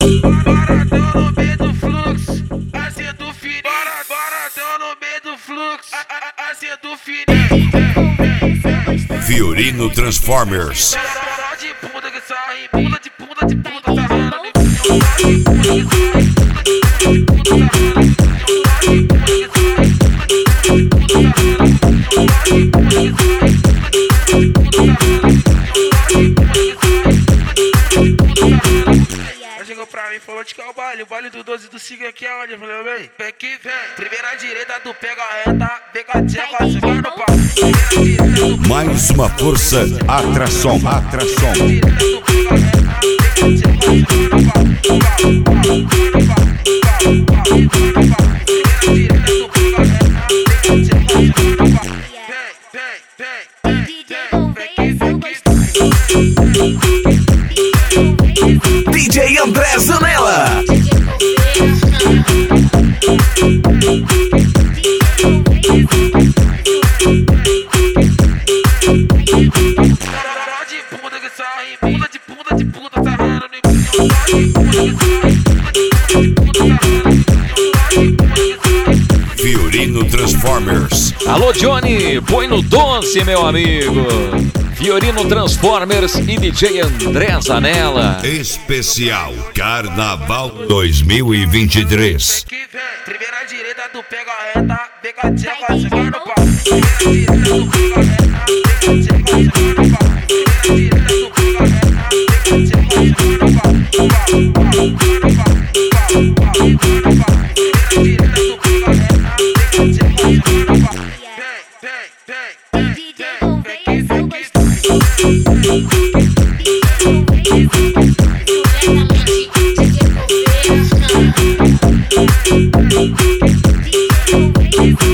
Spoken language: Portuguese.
Baratão no meio do fluxo, assim do fininho. Baratão no meio do fluxo, assim do fininho. Fiorino Transformers. De bunda que sai, bunda de bunda de bunda, sarrando. Ela chegou pra mim e falou de que é o baile do 12 do 5 aqui é onde? Eu falei, vem, vem que vem. Primeira direita do pega reta, pega a tcheca, chega no pau. Mais uma força, atração. DJ André Zanella. De bunda que sai, bunda de bunda de bunda, sarrando. Fiorino Transformers. Alô, Johnny, põe no doce, meu amigo. Fiorino Transformers e DJ André Zanella. Especial Carnaval 2023. Primeira direita do pega reta, pega a tcheca, chega no pau. Primeira direita do pega reta, pega a tcheca, chega no pau. Primeira direita do pega reta, pega a tcheca, chega no pau. Vem, vem, vem.